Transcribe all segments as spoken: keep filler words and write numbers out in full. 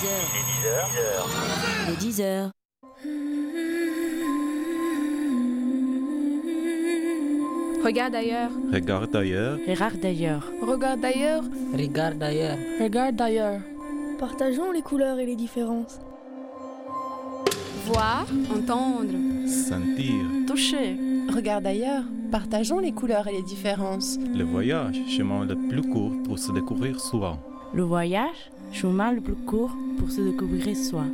heures. Les dix heures. Regarde ailleurs. Regarde ailleurs. Regarde d'ailleurs. Regarde ailleurs. Regarde d'ailleurs. Regarde ailleurs. Partageons les couleurs et les différences. Voir, entendre, Sentir. toucher. Regarde ailleurs. Partageons les couleurs et les différences. Le voyage, chemin le plus court pour se découvrir soi. Le voyage, chemin le plus court pour se découvrir soi.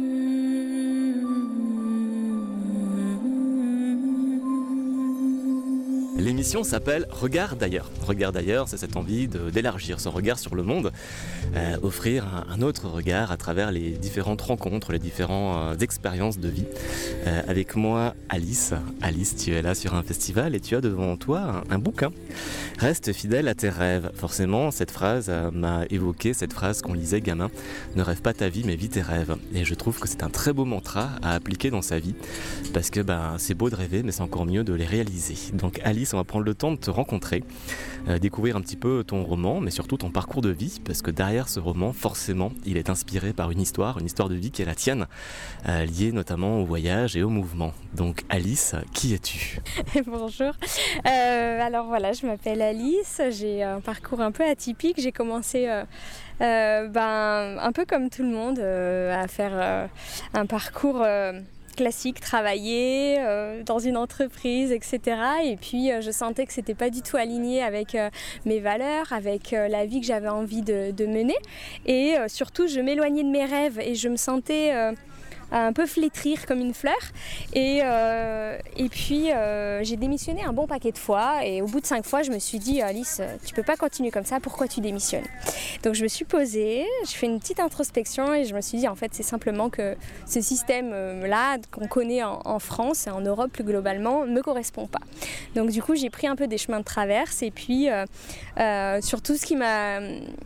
L'émission s'appelle Regarde d'ailleurs. Regarde d'ailleurs, c'est cette envie de, d'élargir son regard sur le monde, euh, offrir un, un autre regard à travers les différentes rencontres, les différentes euh, expériences de vie. Euh, avec moi, Alice. Alice, tu es là sur un festival et tu as devant toi un, un bouquin. Reste fidèle à tes rêves. Forcément, cette phrase euh, m'a évoqué cette phrase qu'on lisait gamin. Ne rêve pas ta vie, mais vis tes rêves. Et je trouve que c'est un très beau mantra à appliquer dans sa vie, parce que ben, c'est beau de rêver, mais c'est encore mieux de les réaliser. Donc Alice, on va prendre le temps de te rencontrer, euh, découvrir un petit peu ton roman, mais surtout ton parcours de vie, parce que derrière ce roman, forcément, il est inspiré par une histoire, une histoire de vie qui est la tienne, euh, liée notamment au voyage et au mouvement. Donc Alice, qui es-tu ? Bonjour, euh, alors voilà, je m'appelle Alice, j'ai un parcours un peu atypique, j'ai commencé euh, euh, ben, un peu comme tout le monde euh, à faire euh, un parcours euh, classique, travailler euh, dans une entreprise, et cetera. Et puis euh, je sentais que c'était pas du tout aligné avec euh, mes valeurs, avec euh, la vie que j'avais envie de, de mener. Et euh, surtout, je m'éloignais de mes rêves et je me sentais euh, un peu flétrir comme une fleur. Et, euh, et puis euh, j'ai démissionné un bon paquet de fois. Et au bout de cinq fois, je me suis dit, Alice, tu peux pas continuer comme ça, pourquoi tu démissionnes ? Donc je me suis posée, je fais une petite introspection et je me suis dit, en fait, c'est simplement que ce système-là qu'on connaît en, en France et en Europe plus globalement ne me correspond pas. Donc du coup, j'ai pris un peu des chemins de traverse et puis euh, euh, surtout ce qui m'a,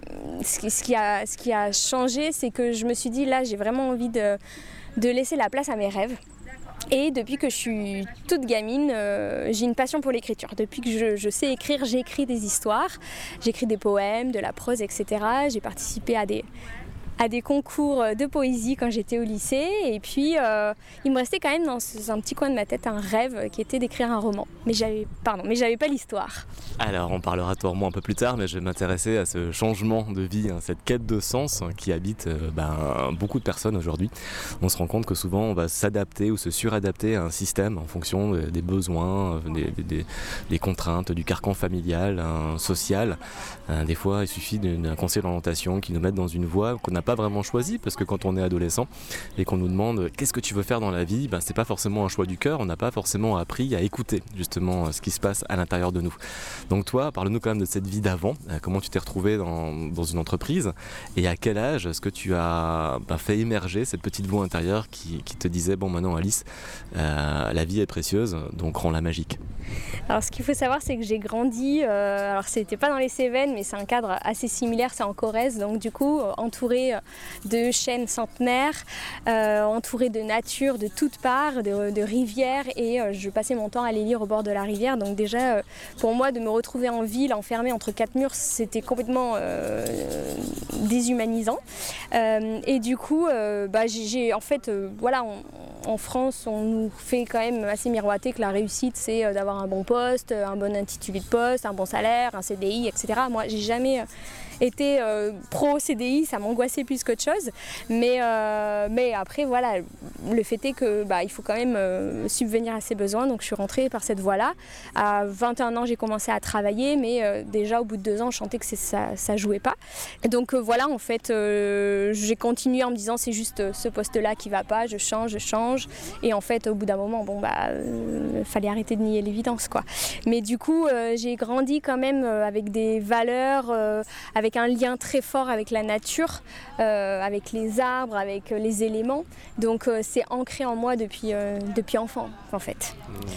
ce qui, ce qui a, ce qui a changé, c'est que je me suis dit, là, j'ai vraiment envie de de laisser la place à mes rêves. Et depuis que je suis toute gamine, euh, j'ai une passion pour l'écriture. Depuis que je, je sais écrire, j'écris des histoires, j'écris des poèmes, de la prose, et cetera. J'ai participé à des, à des concours de poésie quand j'étais au lycée. Et puis, euh, il me restait quand même dans un petit coin de ma tête un rêve qui était d'écrire un roman. Mais j'avais, pardon, mais j'avais pas l'histoire. Alors, on parlera de ton roman un peu plus tard, mais je vais m'intéresser à ce changement de vie, hein, cette quête de sens hein, qui habite euh, ben, beaucoup de personnes aujourd'hui. On se rend compte que souvent, on va s'adapter ou se suradapter à un système en fonction de, des besoins, des, des, des contraintes, du carcan familial, hein, social. Euh, des fois, il suffit d'un conseil d'orientation qui nous mette dans une voie qu'on n'a pas vraiment choisie, parce que quand on est adolescent et qu'on nous demande « qu'est-ce que tu veux faire dans la vie ?» ben, c'est pas forcément un choix du cœur, on n'a pas forcément appris à écouter justement ce qui se passe à l'intérieur de nous. Donc toi, parle-nous quand même de cette vie d'avant, euh, comment tu t'es retrouvé dans, dans une entreprise et à quel âge est-ce que tu as bah, fait émerger cette petite voix intérieure qui, qui te disait « bon maintenant Alice, euh, la vie est précieuse, donc rends-la magique ». Alors ce qu'il faut savoir, c'est que j'ai grandi, euh, alors c'était pas dans les Cévennes, mais c'est un cadre assez similaire, c'est en Corrèze, donc du coup euh, entouré de chênes centenaires, euh, entouré de nature de toutes parts, de, de rivières, et euh, je passais mon temps à aller lire au bord de la rivière, donc déjà euh, pour moi de me retrouver en ville, enfermée entre quatre murs, c'était complètement euh, déshumanisant. Euh, et du coup, euh, bah, j'ai, j'ai en fait, euh, voilà, on, en France, on nous fait quand même assez miroiter que la réussite, c'est euh, d'avoir un bon poste, un bon intitulé de poste, un bon salaire, un C D I, et cetera. Moi, j'ai jamais euh, été euh, pro C D I, ça m'angoissait plus qu'autre chose. Mais, euh, mais après, voilà, le fait est que bah, il faut quand même euh, subvenir à ses besoins. Donc, je suis rentrée par cette voie-là. À vingt et un ans, j'ai commencé à travailler, mais euh, déjà au bout de deux ans, je sentais que c'est, ça, ça jouait pas. Et donc euh, voilà, en fait, euh, j'ai continué en me disant c'est juste euh, ce poste-là qui va pas, je change, je change. Et en fait, au bout d'un moment, bon bah, euh, fallait arrêter de nier l'évidence, quoi. Mais du coup, euh, j'ai grandi quand même euh, avec des valeurs, euh, avec un lien très fort avec la nature, euh, avec les arbres, avec euh, les éléments. Donc euh, c'est ancré en moi depuis, euh, depuis enfant, en fait.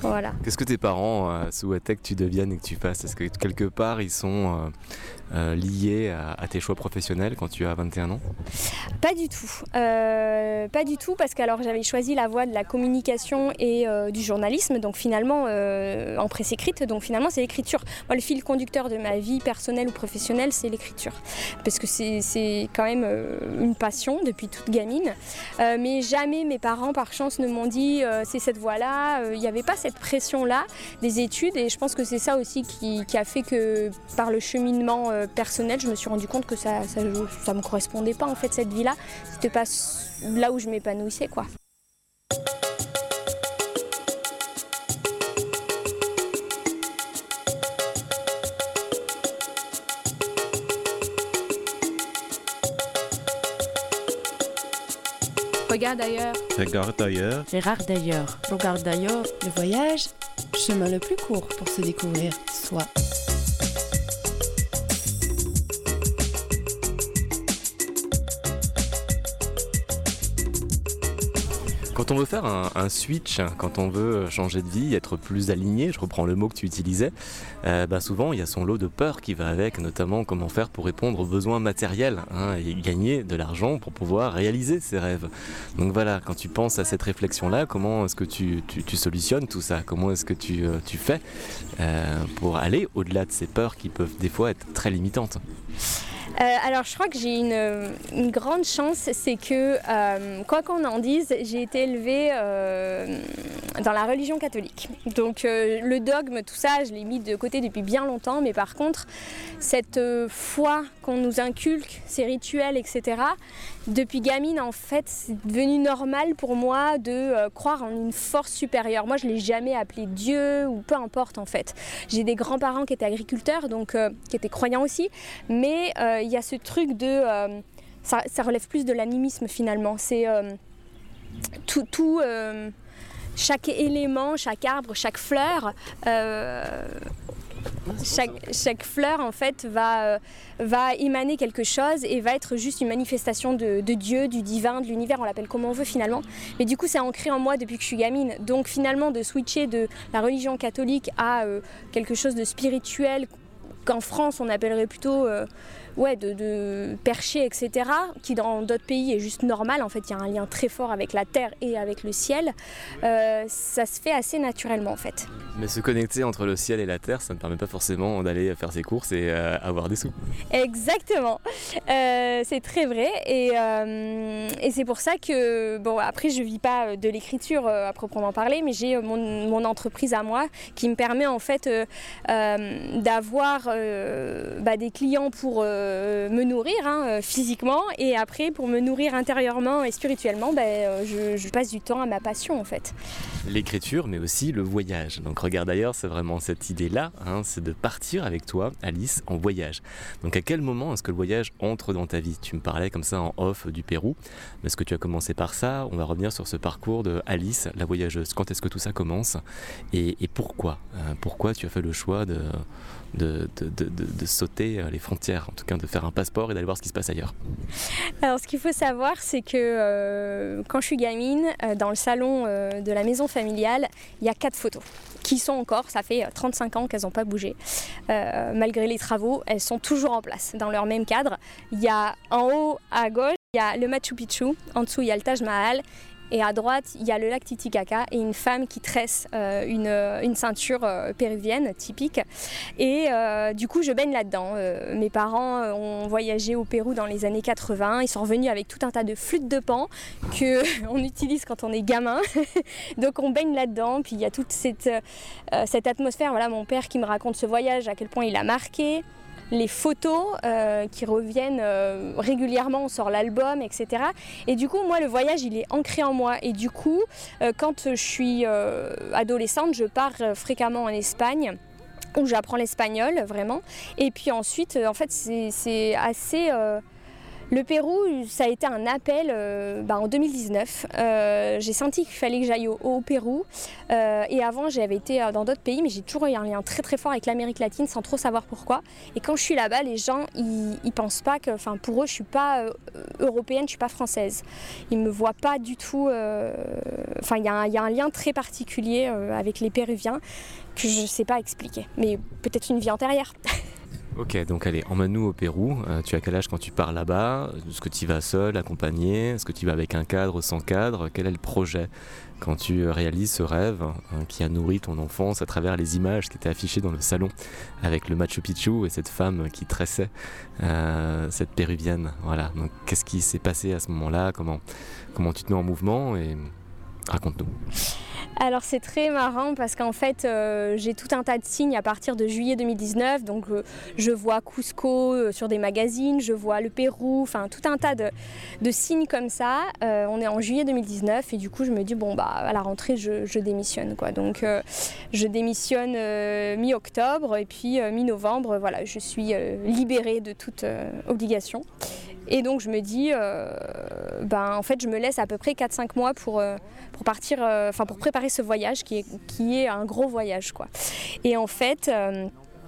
Voilà. Qu'est-ce que tes parents euh, souhaitaient que tu deviennes et que tu fasses? Est-ce que quelque part ils sont euh, euh, liés à, à tes choix professionnels quand tu as vingt et un ans? Pas du tout. Euh, pas du tout parce que alors j'avais choisi la voie de la communication et euh, du journalisme, donc finalement euh, en presse écrite, donc finalement c'est l'écriture. Moi, le fil conducteur de ma vie personnelle ou professionnelle, c'est l'écriture. Parce que c'est, c'est quand même euh, une passion depuis toute gamine. Euh, mais jamais mes parents, par chance, ne m'ont dit euh, c'est cette voie-là. Il n'y avait pas cette pression-là des études et je pense que c'est ça aussi qui, qui a fait que par le cheminement euh, personnel, je me suis rendu compte que ça ça, ça me correspondait pas en fait cette vie-là. C'était pas là où je m'épanouissais quoi. Regarde ailleurs. Regarde d'ailleurs. Gérard d'ailleurs. Regarde d'ailleurs. Le voyage, chemin le plus court pour se découvrir soi. Quand on veut faire un, un switch, quand on veut changer de vie, être plus aligné, je reprends le mot que tu utilisais, euh, bah souvent il y a son lot de peur qui va avec, notamment comment faire pour répondre aux besoins matériels hein, et gagner de l'argent pour pouvoir réaliser ses rêves. Donc voilà, quand tu penses à cette réflexion-là, comment est-ce que tu, tu, tu solutionnes tout ça? Comment est-ce que tu, euh, tu fais euh, pour aller au-delà de ces peurs qui peuvent des fois être très limitantes? Euh, alors je crois que j'ai une, une grande chance, c'est que euh, quoi qu'on en dise, j'ai été élevée euh, dans la religion catholique. Donc euh, le dogme, tout ça, je l'ai mis de côté depuis bien longtemps, mais par contre, cette euh, foi qu'on nous inculque, ces rituels, et cetera, depuis gamine, en fait, c'est devenu normal pour moi de euh, croire en une force supérieure. Moi, je ne l'ai jamais appelé Dieu ou peu importe, en fait. J'ai des grands-parents qui étaient agriculteurs, donc euh, qui étaient croyants aussi, mais il euh, y a ce truc de... Euh, ça, ça relève plus de l'animisme, finalement. C'est euh, tout... tout euh, chaque élément, chaque arbre, chaque fleur... Euh, Chaque, chaque fleur en fait va, euh, va émaner quelque chose et va être juste une manifestation de, de Dieu, du divin, de l'univers, on l'appelle comme on veut finalement. Mais du coup c'est ancré en moi depuis que je suis gamine. Donc finalement de switcher de la religion catholique à euh, quelque chose de spirituel qu'en France on appellerait plutôt euh, ouais, de, de perché, et cetera, qui dans d'autres pays est juste normal. En fait, il y a un lien très fort avec la terre et avec le ciel. Euh, ça se fait assez naturellement en fait. Mais se connecter entre le ciel et la terre, ça ne permet pas forcément d'aller faire ses courses et euh, avoir des sous. Exactement, euh, c'est très vrai et, euh, et c'est pour ça que, bon après je vis pas de l'écriture euh, à proprement parler, mais j'ai mon, mon entreprise à moi qui me permet en fait euh, euh, d'avoir euh, bah, des clients pour euh, me nourrir hein, physiquement et après pour me nourrir intérieurement et spirituellement, bah, je, je passe du temps à ma passion en fait. L'écriture mais aussi le voyage. Donc regarde d'ailleurs, c'est vraiment cette idée-là, hein, c'est de partir avec toi, Alice, en voyage. Donc à quel moment est-ce que le voyage entre dans ta vie? Tu me parlais comme ça en off du Pérou, mais est-ce que tu as commencé par ça? On va revenir sur ce parcours de Alice, la voyageuse. Quand est-ce que tout ça commence et, et pourquoi euh, Pourquoi tu as fait le choix de, de, de, de, de, de sauter les frontières, en tout cas de faire un passeport et d'aller voir ce qui se passe ailleurs? Alors ce qu'il faut savoir, c'est que euh, quand je suis gamine, euh, dans le salon euh, de la maison familiale, il y a quatre photos qui sont encore, ça fait trente-cinq ans qu'elles n'ont pas bougé. Euh, malgré les travaux, elles sont toujours en place, dans leur même cadre. Il y a en haut à gauche, il y a le Machu Picchu, en dessous il y a le Taj Mahal, et à droite il y a le lac Titicaca et une femme qui tresse euh, une, une ceinture euh, péruvienne typique. Et euh, du coup je baigne là-dedans. Euh, mes parents euh, ont voyagé au Pérou dans les années quatre-vingts, ils sont revenus avec tout un tas de flûtes de pan qu'on utilise quand on est gamin. Donc on baigne là-dedans, puis il y a toute cette, euh, cette atmosphère. Voilà, mon père qui me raconte ce voyage, à quel point il a marqué. Les photos euh, qui reviennent euh, régulièrement, on sort l'album, et cetera. Et du coup, moi, le voyage, il est ancré en moi. Et du coup, euh, quand je suis euh, adolescente, je pars euh, fréquemment en Espagne, où j'apprends l'espagnol, vraiment. Et puis ensuite, euh, en fait, c'est, c'est assez... Euh, Le Pérou, ça a été un appel euh, bah, en deux mille dix-neuf. Euh, j'ai senti qu'il fallait que j'aille au, au Pérou. Euh, et avant, j'avais été dans d'autres pays, mais j'ai toujours eu un lien très très fort avec l'Amérique latine sans trop savoir pourquoi. Et quand je suis là-bas, les gens, ils, ils pensent pas que, enfin, pour eux, je suis pas euh, européenne, je suis pas française. Ils me voient pas du tout. Euh, enfin, il y, y a un lien très particulier euh, avec les Péruviens que je sais pas expliquer. Mais peut-être une vie antérieure. Ok, donc allez, emmène-nous au Pérou. Euh, tu as quel âge quand tu pars là-bas? Est-ce que tu y vas seul, accompagné? Est-ce que tu y vas avec un cadre, sans cadre? Quel est le projet quand tu réalises ce rêve hein, qui a nourri ton enfance à travers les images qui étaient affichées dans le salon avec le Machu Picchu et cette femme qui tressait euh, cette péruvienne? Voilà, donc qu'est-ce qui s'est passé à ce moment-là? Comment, comment tu te mets en mouvement et raconte-nous. Alors c'est très marrant parce qu'en fait euh, j'ai tout un tas de signes à partir de juillet deux mille dix-neuf, donc euh, je vois Cusco euh, sur des magazines, je vois le Pérou, enfin tout un tas de, de signes comme ça. Euh, on est en juillet deux mille dix-neuf et du coup je me dis bon bah à la rentrée je, je démissionne quoi. Donc euh, je démissionne euh, mi-octobre et puis euh, mi-novembre voilà je suis euh, libérée de toute euh, obligation. Et donc je me dis, euh, ben, en fait je me laisse à peu près quatre cinq mois pour, euh, pour partir, enfin euh, pour préparer ce voyage qui est, qui est un gros voyage quoi. Et en fait, euh,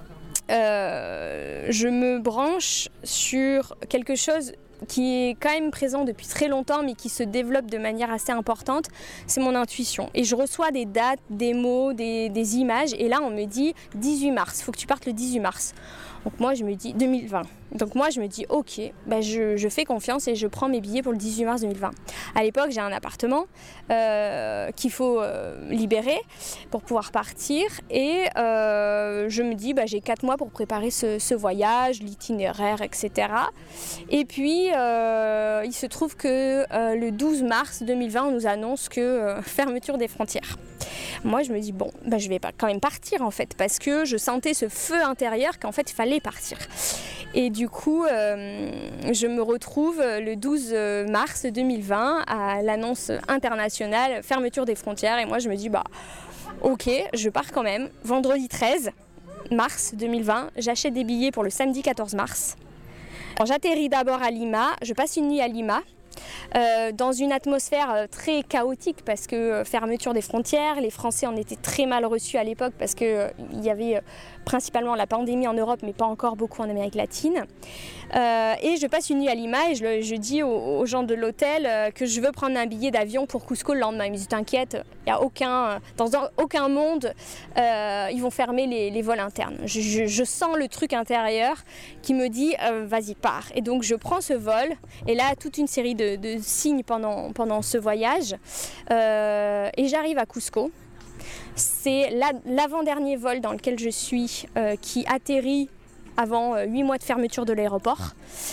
euh, je me branche sur quelque chose qui est quand même présent depuis très longtemps mais qui se développe de manière assez importante, c'est mon intuition. Et je reçois des dates, des mots, des, des images et là on me dit dix-huit mars, il faut que tu partes le dix-huit mars. Donc moi je me dis deux mille vingt. Donc moi je me dis ok, bah je, je fais confiance et je prends mes billets pour le dix-huit mars deux mille vingt. À l'époque j'ai un appartement euh, qu'il faut euh, libérer pour pouvoir partir et euh, je me dis bah j'ai quatre mois pour préparer ce, ce voyage, l'itinéraire, et cetera. Et puis euh, il se trouve que euh, le douze mars deux mille vingt on nous annonce que euh, fermeture des frontières. Moi je me dis bon bah, je vais pas quand même partir en fait parce que je sentais ce feu intérieur qu'en fait il fallait partir. Et du coup euh, je me retrouve le douze mars deux mille vingt à l'annonce internationale fermeture des frontières et moi je me dis bah ok je pars quand même. Vendredi treize mars deux mille vingt j'achète des billets pour le samedi quatorze mars. Alors, j'atterris d'abord à Lima, je passe une nuit à Lima. Euh, dans une atmosphère très chaotique parce que euh, fermeture des frontières, les Français en étaient très mal reçus à l'époque parce qu'il euh, y avait euh, principalement la pandémie en Europe mais pas encore beaucoup en Amérique latine. Euh, et je passe une nuit à Lima et je, je dis aux, aux gens de l'hôtel euh, que je veux prendre un billet d'avion pour Cusco le lendemain. Ils me disent t'inquiète, il y a aucun, dans aucun monde euh, ils vont fermer les, les vols internes. Je, je, je sens le truc intérieur qui me dit euh, vas-y pars. Et donc je prends ce vol et là toute une série de, de signes pendant, pendant ce voyage euh, et j'arrive à Cusco. C'est la, l'avant-dernier vol dans lequel je suis euh, qui atterrit avant huit euh, mois de fermeture de l'aéroport.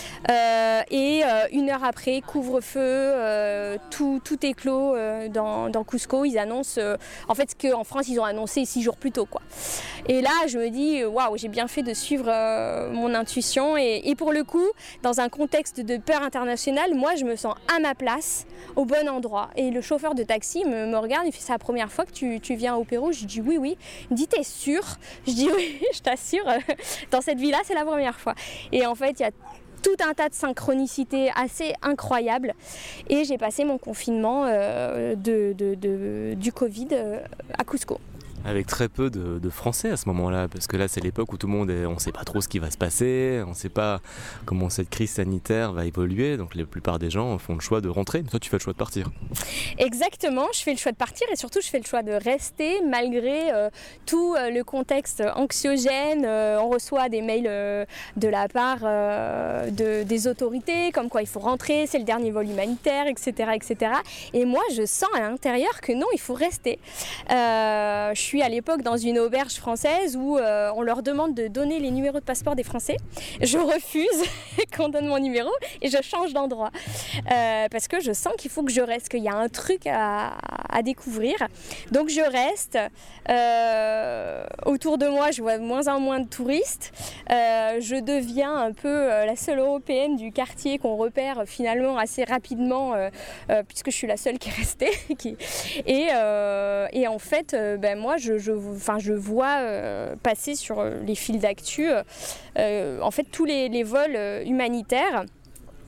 Euh, et euh, une heure après, couvre-feu, euh, tout, tout est clos euh, dans, dans Cusco. Ils annoncent, euh, en fait, ce qu'en France, ils ont annoncé six jours plus tôt, quoi. Et là, je me dis, waouh, j'ai bien fait de suivre euh, mon intuition. Et, et pour le coup, dans un contexte de peur internationale, moi, je me sens à ma place, au bon endroit. Et le chauffeur de taxi me, me regarde, il fait, c'est la première fois que tu, tu viens au Pérou? Je dis oui, oui. Il me dit, t'es sûre? Je dis oui, je t'assure, dans cette vie-là, c'est la première fois. Et en fait, il y a tout un tas de synchronicités assez incroyables et j'ai passé mon confinement euh, de, de, de, du Covid euh, à Cusco. Avec très peu de, de Français à ce moment-là, parce que là c'est l'époque où tout le monde est, on ne sait pas trop ce qui va se passer, on ne sait pas comment cette crise sanitaire va évoluer, donc la plupart des gens font le choix de rentrer, mais toi tu fais le choix de partir. Exactement, je fais le choix de partir et surtout je fais le choix de rester malgré euh, tout euh, le contexte anxiogène. Euh, on reçoit des mails euh, de la part euh, de, des autorités, comme quoi il faut rentrer, c'est le dernier vol humanitaire, et cetera, et cetera. Et moi je sens à l'intérieur que non, il faut rester. Euh, je Je suis à l'époque dans une auberge française où euh, on leur demande de donner les numéros de passeport des Français. Je refuse qu'on donne mon numéro et je change d'endroit euh, parce que je sens qu'il faut que je reste, qu'il y a un truc à, à découvrir. Donc je reste. Euh, autour de moi, je vois de moins en moins de touristes. Euh, je deviens un peu euh, la seule européenne du quartier qu'on repère finalement assez rapidement euh, euh, puisque je suis la seule qui est restée. qui... et, euh, et en fait, euh, ben, moi, Je, je, enfin, je vois euh, passer sur les fils d'actu euh, en fait tous les, les vols humanitaires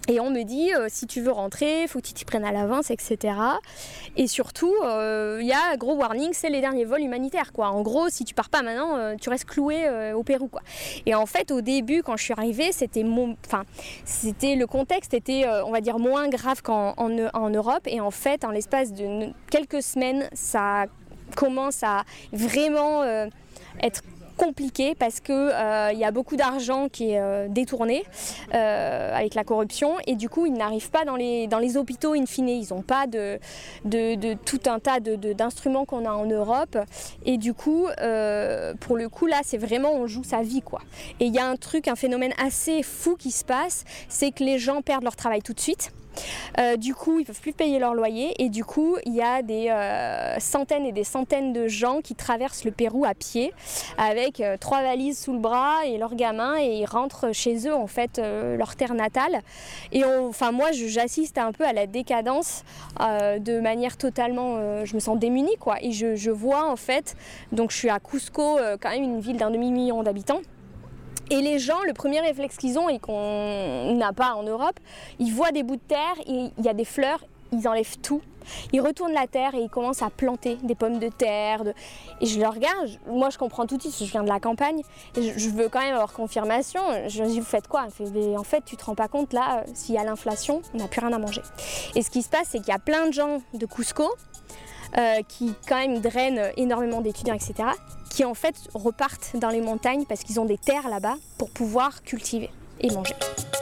Et on me dit, euh, si tu veux rentrer, il faut que tu t'y prennes à l'avance, et cetera. Et surtout, il euh, y a gros warning, c'est les derniers vols humanitaires, quoi. En gros, si tu pars pas maintenant, euh, tu restes cloué euh, au Pérou, quoi. Et en fait, au début, quand je suis arrivée, c'était mon, enfin, c'était le contexte était, euh, on va dire, moins grave qu'en en, en Europe. Et en fait, en l'espace de quelques semaines, ça commence à vraiment euh, être compliqué parce que euh, y a beaucoup d'argent qui est euh, détourné euh, avec la corruption et du coup ils n'arrivent pas dans les, dans les hôpitaux in fine, ils n'ont pas de, de, de tout un tas de, de, d'instruments qu'on a en Europe et du coup euh, pour le coup là c'est vraiment on joue sa vie quoi. Et il y a un truc, un phénomène assez fou qui se passe, c'est que les gens perdent leur travail tout de suite. Euh, du coup, ils ne peuvent plus payer leur loyer et du coup, il y a des euh, centaines et des centaines de gens qui traversent le Pérou à pied avec euh, trois valises sous le bras et leurs gamins et ils rentrent chez eux, en fait, euh, leur terre natale. Et on, enfin, moi, je, j'assiste un peu à la décadence euh, de manière totalement... Euh, je me sens démunie, quoi. Et je, je vois, en fait, donc je suis à Cusco, euh, quand même une ville d'un demi-million d'habitants. Et les gens, le premier réflexe qu'ils ont et qu'on n'a pas en Europe, ils voient des bouts de terre, il y a des fleurs, ils enlèvent tout. Ils retournent la terre et ils commencent à planter des pommes de terre. De... Et je le regarde, je... moi je comprends tout de suite, je viens de la campagne. Et je, je veux quand même avoir confirmation. Je dis, vous faites quoi? En fait, tu te rends pas compte, là, s'il y a l'inflation, on n'a plus rien à manger. Et ce qui se passe, c'est qu'il y a plein de gens de Cusco euh, qui quand même drainent énormément d'étudiants, et cetera, qui en fait repartent dans les montagnes parce qu'ils ont des terres là-bas pour pouvoir cultiver et manger.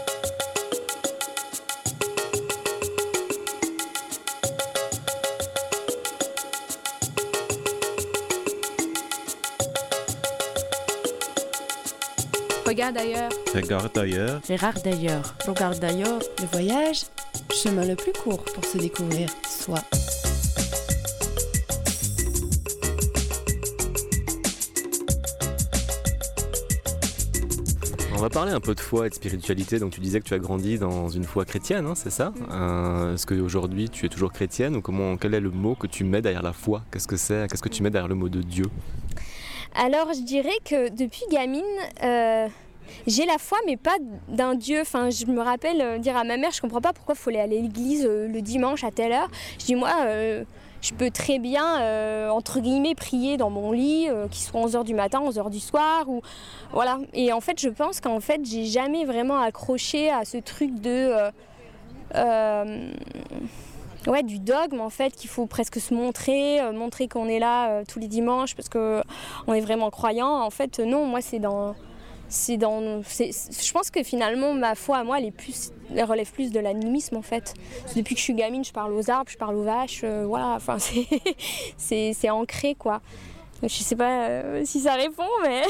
Regarde ailleurs. Regarde ailleurs. Regarde d'ailleurs. Regarde d'ailleurs. Le voyage, chemin le plus court pour se découvrir soi. On va parler un peu de foi et de spiritualité. Donc tu disais que tu as grandi dans une foi chrétienne, hein, c'est ça? euh, Est-ce qu'aujourd'hui tu es toujours chrétienne ou comment, quel est le mot que tu mets derrière la foi? Qu'est-ce que c'est? Qu'est-ce que tu mets derrière le mot de Dieu? Alors je dirais que depuis gamine, euh, j'ai la foi mais pas d'un Dieu. Enfin, je me rappelle euh, dire à ma mère, je comprends pas pourquoi il faut aller à l'église euh, le dimanche à telle heure. Je dis moi... Euh, Je peux très bien, euh, entre guillemets, prier dans mon lit, euh, qu'il soit onze heures du matin, onze heures du soir, ou voilà. Et en fait, je pense qu'en fait, j'ai jamais vraiment accroché à ce truc de, euh, euh, ouais, du dogme en fait, qu'il faut presque se montrer, euh, montrer qu'on est là euh, tous les dimanches parce que on est vraiment croyant. En fait, non, moi, c'est dans, c'est dans, c'est, je pense que finalement, ma foi à moi, elle est plus. Elle relève plus de l'animisme en fait. Depuis que je suis gamine, je parle aux arbres, je parle aux vaches, euh, voilà, enfin c'est, c'est, c'est ancré quoi. Je sais pas euh, si ça répond, mais...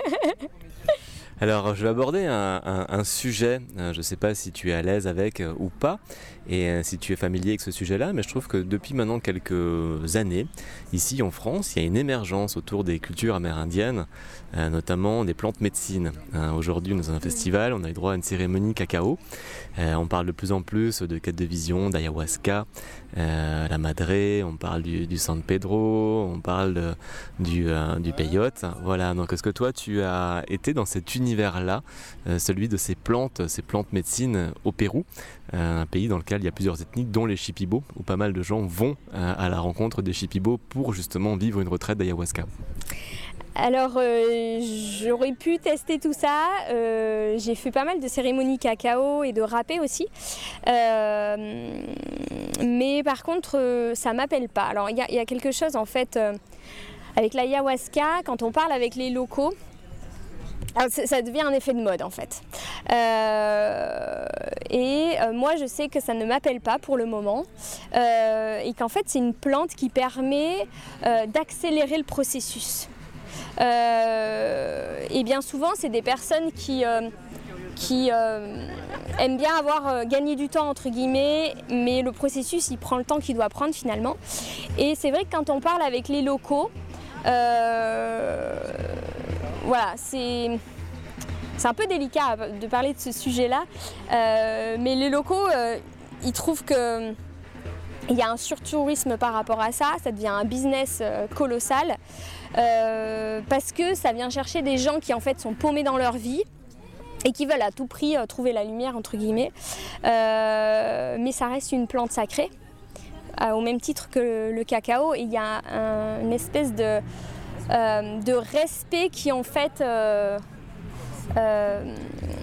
Alors je vais aborder un, un, un sujet, euh, je ne sais pas si tu es à l'aise avec euh, ou pas, et euh, si tu es familier avec ce sujet-là, mais je trouve que depuis maintenant quelques années, ici en France, il y a une émergence autour des cultures amérindiennes, euh, notamment des plantes médecines. Euh, aujourd'hui, nous avons un festival, on a eu droit à une cérémonie cacao, euh, on parle de plus en plus de quête de vision, d'ayahuasca, euh, la madré, on parle du, du San Pedro, on parle de, du, euh, du peyote, voilà. Donc est-ce que toi tu as été dans cet univers-là, euh, celui de ces plantes, ces plantes médecines au Pérou, euh, un pays dans lequel il y a plusieurs ethnies, dont les Shipibo, où pas mal de gens vont euh, à la rencontre des Shipibo pour justement vivre une retraite d'ayahuasca? Alors, euh, j'aurais pu tester tout ça. Euh, j'ai fait pas mal de cérémonies cacao et de râpé aussi. Euh, mais par contre, euh, ça m'appelle pas. Alors, il y, y a quelque chose en fait euh, avec l'ayahuasca, quand on parle avec les locaux. Alors, ça devient un effet de mode en fait. Euh, et euh, moi je sais que ça ne m'appelle pas pour le moment euh, et qu'en fait c'est une plante qui permet euh, d'accélérer le processus. Euh, et bien souvent c'est des personnes qui, euh, qui euh, aiment bien avoir euh, gagné du temps entre guillemets, mais le processus il prend le temps qu'il doit prendre finalement. Et c'est vrai que quand on parle avec les locaux, euh, voilà, c'est, c'est un peu délicat de parler de ce sujet-là, euh, mais les locaux, euh, ils trouvent que il y a un surtourisme par rapport à ça, ça devient un business euh, colossal, euh, parce que ça vient chercher des gens qui en fait sont paumés dans leur vie et qui veulent à tout prix euh, trouver la lumière entre guillemets, euh, mais ça reste une plante sacrée euh, au même titre que le, le cacao, et il y a un, une espèce de, euh, de respect qui en fait euh, euh,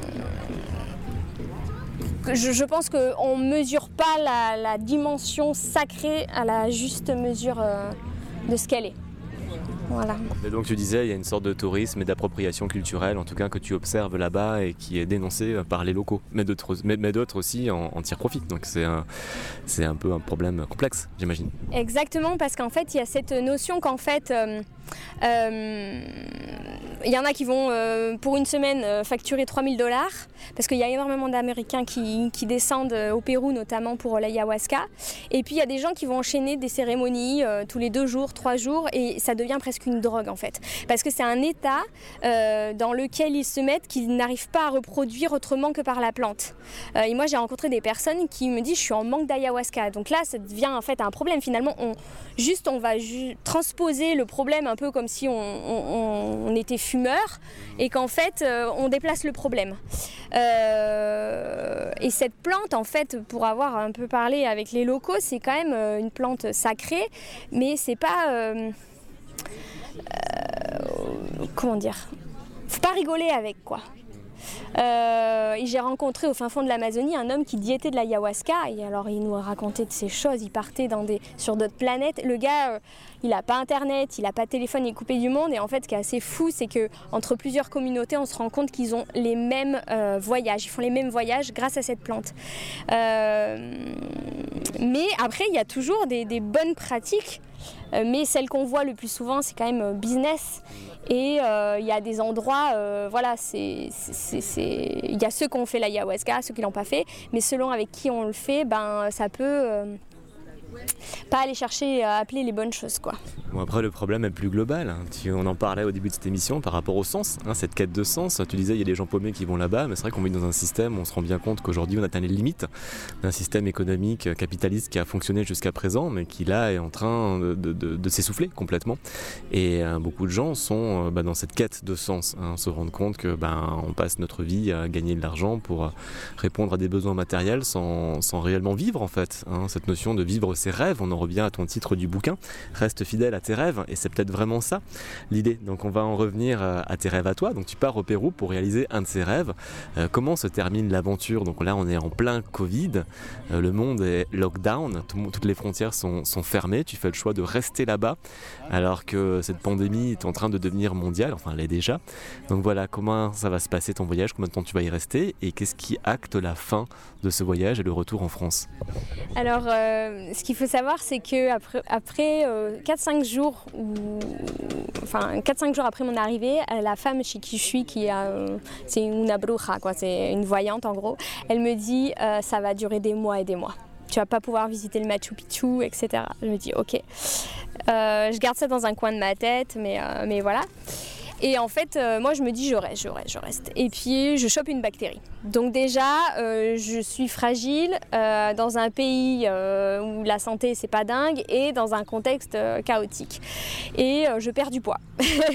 je, je pense qu'on ne mesure pas la, la dimension sacrée à la juste mesure euh, de ce qu'elle est. Voilà. Et donc tu disais, il y a une sorte de tourisme et d'appropriation culturelle, en tout cas que tu observes là-bas et qui est dénoncé par les locaux, mais d'autres, mais, mais d'autres aussi en, en tirent profit. Donc c'est un, c'est un peu un problème complexe, j'imagine. Exactement, parce qu'en fait, il y a cette notion qu'en fait, euh, euh, il y en a qui vont euh, pour une semaine euh, facturer trois mille dollars, parce qu'il y a énormément d'Américains qui, qui descendent au Pérou, notamment pour l'ayahuasca. Et puis il y a des gens qui vont enchaîner des cérémonies euh, tous les deux jours, trois jours, et ça devient presque une drogue en fait. Parce que c'est un état euh, dans lequel ils se mettent qu'ils n'arrivent pas à reproduire autrement que par la plante. Euh, et moi j'ai rencontré des personnes qui me disent je suis en manque d'ayahuasca. Donc là ça devient en fait un problème. Finalement on, juste on va ju- transposer le problème un peu comme si on, on, on était fumeur et qu'en fait euh, on déplace le problème. Euh, et cette plante en fait, pour avoir un peu parlé avec les locaux, c'est quand même euh, une plante sacrée, mais c'est pas... Euh, Euh, comment dire, faut pas rigoler avec quoi. Euh, et j'ai rencontré au fin fond de l'Amazonie un homme qui diétait de l'ayahuasca, et alors il nous racontait de ces choses, il partait dans des, sur d'autres planètes. Le gars, euh, il n'a pas internet, il n'a pas de téléphone, il est coupé du monde, et en fait ce qui est assez fou, c'est qu'entre plusieurs communautés, on se rend compte qu'ils ont les mêmes euh, voyages, ils font les mêmes voyages grâce à cette plante. Euh, mais après, il y a toujours des, des bonnes pratiques. Mais celle qu'on voit le plus souvent, c'est quand même business. Et il euh, y a des endroits, euh, voilà, c'est, c'est, c'est... il y a ceux qui ont fait l'ayahuasca, ceux qui ne l'ont pas fait. Mais selon avec qui on le fait, ben, ça peut euh, pas aller chercher à appeler les bonnes choses, quoi. Bon, après, le problème est plus global. Hein. Tu, on en parlait au début de cette émission par rapport au sens, hein, cette quête de sens. Tu disais, il y a des gens paumés qui vont là-bas, mais c'est vrai qu'on vit dans un système où on se rend bien compte qu'aujourd'hui, on atteint les limites d'un système économique capitaliste qui a fonctionné jusqu'à présent, mais qui là est en train de, de, de, de s'essouffler complètement. Et euh, beaucoup de gens sont euh, bah, dans cette quête de sens, hein, se rendre compte que bah, on passe notre vie à gagner de l'argent pour euh, répondre à des besoins matériels sans, sans réellement vivre, en fait. Hein, cette notion de vivre ses rêves, on en revient à ton titre du bouquin, reste fidèle à tes rêves, et c'est peut-être vraiment ça l'idée. Donc on va en revenir à tes rêves à toi. Donc tu pars au Pérou pour réaliser un de ces rêves. Euh, comment se termine l'aventure? Donc là on est en plein Covid, euh, le monde est lockdown, tout, toutes les frontières sont, sont fermées, tu fais le choix de rester là-bas alors que cette pandémie est en train de devenir mondiale, enfin elle est déjà. Donc voilà, comment ça va se passer ton voyage, combien de temps tu vas y rester, et qu'est-ce qui acte la fin de ce voyage et le retour en France? Alors euh, ce qu'il faut savoir, c'est que après, après euh, quatre cinq jours Où, enfin quatre cinq jours après mon arrivée, la femme chez qui je suis, qui a, euh, c'est une bruja, quoi, c'est une voyante en gros, elle me dit euh, ça va durer des mois et des mois. Tu vas pas pouvoir visiter le Machu Picchu, et cetera. Je me dis ok. Euh, je garde ça dans un coin de ma tête, mais, euh, mais voilà. Et en fait, euh, moi je me dis je reste, je reste, je reste. Et puis je chope une bactérie. Donc déjà, euh, je suis fragile euh, dans un pays euh, où la santé c'est pas dingue et dans un contexte euh, chaotique. Et euh, je perds du poids.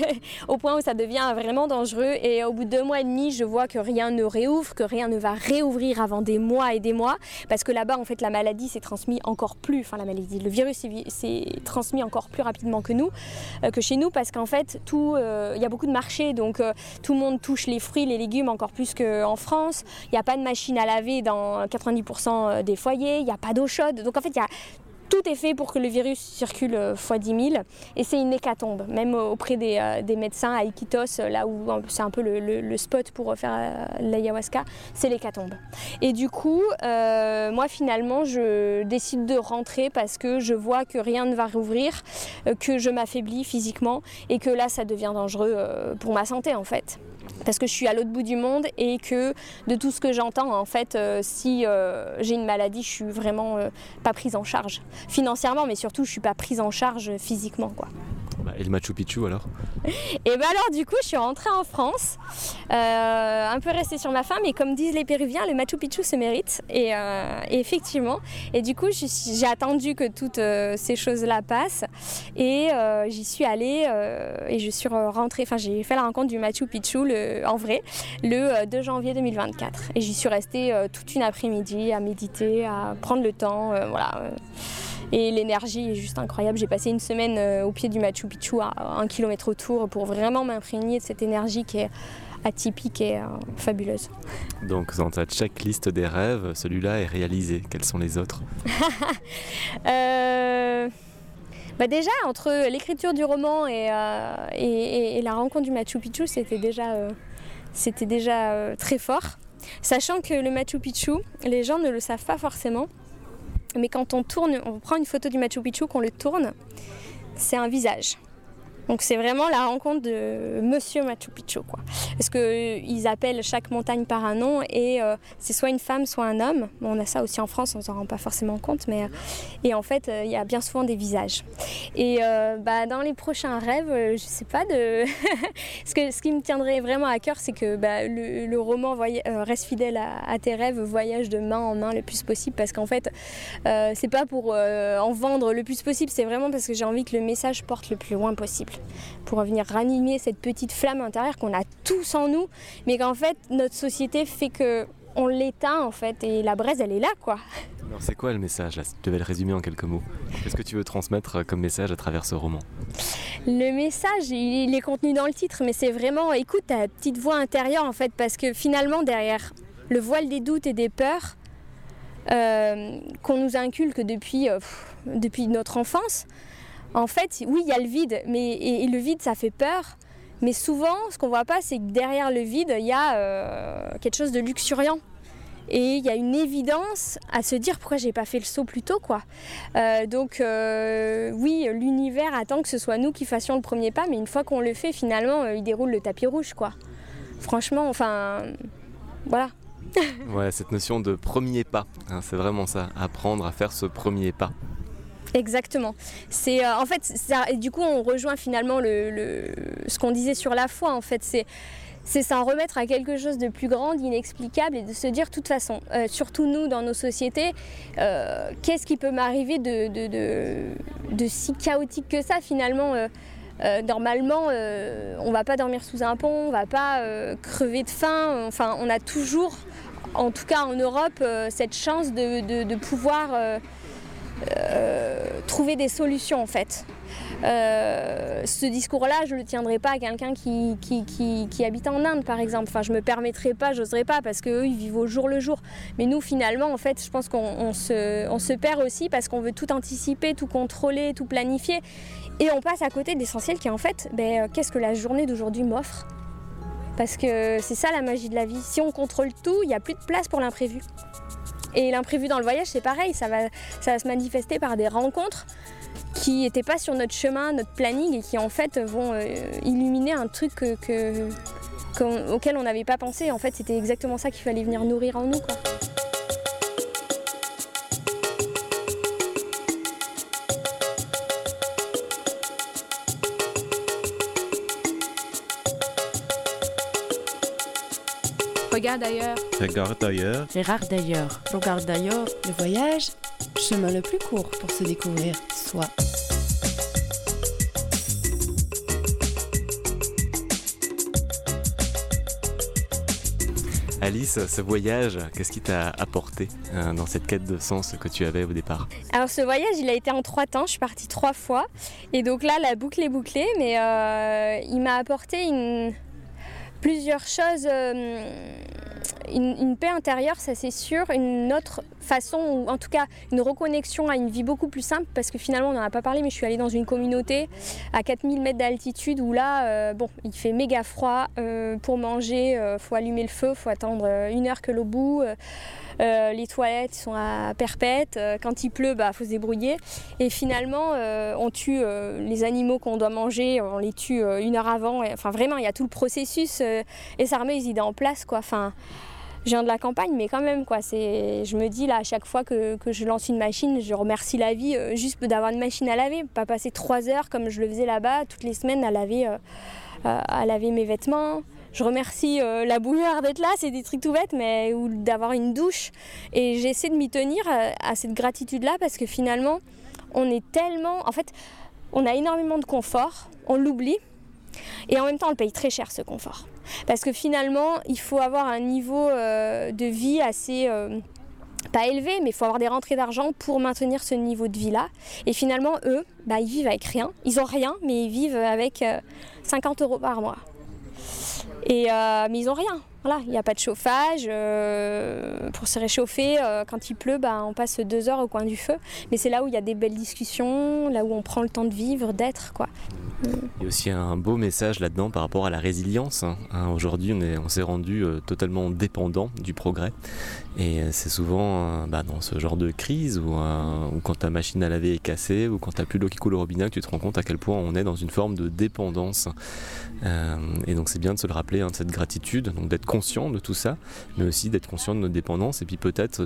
Au point où ça devient vraiment dangereux. Et au bout de deux mois et demi, je vois que rien ne réouvre, que rien ne va réouvrir avant des mois et des mois. Parce que là-bas, en fait, la maladie s'est transmise encore plus, enfin la maladie, le virus s'est transmis encore plus rapidement que nous, euh, que chez nous, parce qu'en fait, tout, euh, y a beaucoup de marchés, donc euh, tout le monde touche les fruits, les légumes encore plus qu'en France. Il n'y a pas de machine à laver dans quatre-vingt-dix pour cent des foyers, il n'y a pas d'eau chaude. Donc en fait, il y a tout est fait pour que le virus circule fois dix mille, et c'est une hécatombe, même auprès des, euh, des médecins à Iquitos, là où c'est un peu le, le, le spot pour faire euh, l'ayahuasca, c'est l'hécatombe. Et du coup, euh, moi finalement, je décide de rentrer parce que je vois que rien ne va rouvrir, euh, que je m'affaiblis physiquement et que là, ça devient dangereux euh, pour ma santé en fait. Parce que je suis à l'autre bout du monde et que de tout ce que j'entends, en fait, euh, si euh, j'ai une maladie, je suis vraiment euh, pas prise en charge financièrement, mais surtout je suis pas prise en charge physiquement, quoi. Et le Machu Picchu alors? Et ben alors du coup je suis rentrée en France, euh, un peu restée sur ma faim, mais comme disent les Péruviens, le Machu Picchu se mérite. Et, euh, et effectivement, et du coup j'ai attendu que toutes euh, ces choses-là passent et euh, j'y suis allée euh, et je suis rentrée, enfin j'ai fait la rencontre du Machu Picchu le, en vrai le deux janvier deux mille vingt-quatre. Et j'y suis restée euh, toute une après-midi à méditer, à prendre le temps, euh, voilà. Euh, Et l'énergie est juste incroyable. J'ai passé une semaine euh, au pied du Machu Picchu à un kilomètre autour pour vraiment m'imprégner de cette énergie qui est atypique et euh, fabuleuse. Donc dans ta checklist des rêves, celui-là est réalisé. Quels sont les autres? euh... bah Déjà, entre l'écriture du roman et, euh, et, et, et la rencontre du Machu Picchu, c'était déjà, euh, c'était déjà euh, très fort. Sachant que le Machu Picchu, les gens ne le savent pas forcément, mais quand on tourne, on prend une photo du Machu Picchu, qu'on le tourne, c'est un visage. Donc c'est vraiment la rencontre de Monsieur Machu Picchu, quoi. Parce qu'ils appellent chaque montagne par un nom et euh, c'est soit une femme, soit un homme. Bon, on a ça aussi en France, on ne s'en rend pas forcément compte, mais euh, et en fait, euh, il y a bien souvent des visages. Et euh, bah, dans les prochains rêves, euh, je sais pas de. ce, que, ce qui me tiendrait vraiment à cœur, c'est que bah, le, le roman voy... euh, Reste fidèle à, à tes rêves, voyage de main en main le plus possible, parce qu'en fait, euh, c'est pas pour euh, en vendre le plus possible, c'est vraiment parce que j'ai envie que le message porte le plus loin possible. Pour venir ranimer cette petite flamme intérieure qu'on a tous en nous, mais qu'en fait notre société fait qu'on l'éteint en fait, et la braise elle est là quoi. Alors c'est quoi le message là, si tu devais le résumer en quelques mots? Qu'est-ce que tu veux transmettre comme message à travers ce roman? Le message, il est contenu dans le titre, mais c'est vraiment écoute ta petite voix intérieure en fait, parce que finalement derrière le voile des doutes et des peurs euh, qu'on nous inculque depuis, euh, depuis notre enfance, en fait, oui, il y a le vide, mais et, et le vide, ça fait peur. Mais souvent, ce qu'on voit pas, c'est que derrière le vide, il y a euh, quelque chose de luxuriant. Et il y a une évidence à se dire pourquoi j'ai pas fait le saut plus tôt, quoi. Euh, donc, euh, oui, l'univers attend que ce soit nous qui fassions le premier pas, mais une fois qu'on le fait, finalement, euh, il déroule le tapis rouge, quoi. Franchement, enfin, voilà. Ouais, cette notion de premier pas, hein, c'est vraiment ça, apprendre à faire ce premier pas. Exactement. C'est euh, en fait, ça, et du coup, on rejoint finalement le, le, ce qu'on disait sur la foi. En fait, c'est c'est s'en remettre à quelque chose de plus grand, d'inexplicable, et de se dire, de toute façon, euh, surtout nous dans nos sociétés, euh, qu'est-ce qui peut m'arriver de, de, de, de si chaotique que ça finalement. Euh, euh, normalement, euh, on va pas dormir sous un pont, on va pas euh, crever de faim. Enfin, on a toujours, en tout cas en Europe, euh, cette chance de, de, de pouvoir euh, Euh, trouver des solutions en fait. Euh, ce discours-là, je ne le tiendrai pas à quelqu'un qui, qui, qui, qui habite en Inde par exemple. Enfin, je ne me permettrai pas, j'oserais pas, parce qu'eux, ils vivent au jour le jour. Mais nous, finalement, en fait, je pense qu'on on se, on se perd aussi parce qu'on veut tout anticiper, tout contrôler, tout planifier. Et on passe à côté de l'essentiel qui est en fait, ben, qu'est-ce que la journée d'aujourd'hui m'offre? Parce que c'est ça la magie de la vie. Si on contrôle tout, il n'y a plus de place pour l'imprévu. Et l'imprévu dans le voyage, c'est pareil, ça va, ça va se manifester par des rencontres qui n'étaient pas sur notre chemin, notre planning, et qui en fait vont euh, illuminer un truc que, que, que, auquel on n'avait pas pensé. En fait, c'était exactement ça qu'il fallait venir nourrir en nous, quoi. Regarde ailleurs. Regarde ailleurs. Regarde d'ailleurs. Regarde d'ailleurs. Le voyage, chemin le plus court pour se découvrir soi. Alice, ce voyage, qu'est-ce qui t'a apporté euh, dans cette quête de sens que tu avais au départ? Alors ce voyage, il a été en trois temps, je suis partie trois fois. Et donc là, la boucle est bouclée, mais euh, il m'a apporté une... plusieurs choses, euh, une, une paix intérieure, ça c'est sûr, une autre façon, ou en tout cas une reconnexion à une vie beaucoup plus simple, parce que finalement on n'en a pas parlé, mais je suis allée dans une communauté à quatre mille mètres d'altitude où là, euh, bon, il fait méga froid, euh, pour manger, il euh, faut allumer le feu, il faut attendre une heure que l'eau bout, euh, euh, les toilettes sont à perpète, euh, quand il pleut, bah faut se débrouiller, et finalement euh, on tue euh, les animaux qu'on doit manger, on les tue euh, une heure avant, et, enfin vraiment il y a tout le processus, euh, et ça remet les idées en place, quoi. Enfin, je viens de la campagne, mais quand même, quoi. C'est, je me dis, là, à chaque fois que, que je lance une machine, je remercie la vie euh, juste d'avoir une machine à laver. Pas passer trois heures comme je le faisais là-bas, toutes les semaines, à laver, euh, à laver mes vêtements. Je remercie euh, la bouilloire d'être là, c'est des trucs tout bêtes, mais ou d'avoir une douche. Et j'essaie de m'y tenir à, à cette gratitude-là parce que finalement, on est tellement... En fait, on a énormément de confort, on l'oublie. Et en même temps, on le paye très cher, ce confort. Parce que finalement, il faut avoir un niveau euh, de vie assez... Euh, pas élevé, mais il faut avoir des rentrées d'argent pour maintenir ce niveau de vie-là. Et finalement, eux, bah, ils vivent avec rien. Ils ont rien, mais ils vivent avec euh, cinquante euros par mois. Et, euh, mais ils n'ont rien. Voilà, il n'y a pas de chauffage. Euh, pour se réchauffer, euh, quand il pleut, bah, on passe deux heures au coin du feu. Mais c'est là où il y a des belles discussions, là où on prend le temps de vivre, d'être, quoi. Il y a aussi un beau message là-dedans par rapport à la résilience. Hein, aujourd'hui, on, est, on s'est rendu euh, totalement dépendant du progrès. Et euh, c'est souvent euh, bah, dans ce genre de crise où, euh, où quand ta machine à laver est cassée ou quand tu n'as plus l'eau qui coule au robinet, que tu te rends compte à quel point on est dans une forme de dépendance. Euh, et donc c'est bien de se le rappeler, hein, de cette gratitude, donc d'être conscient de tout ça, mais aussi d'être conscient de notre dépendance et puis peut-être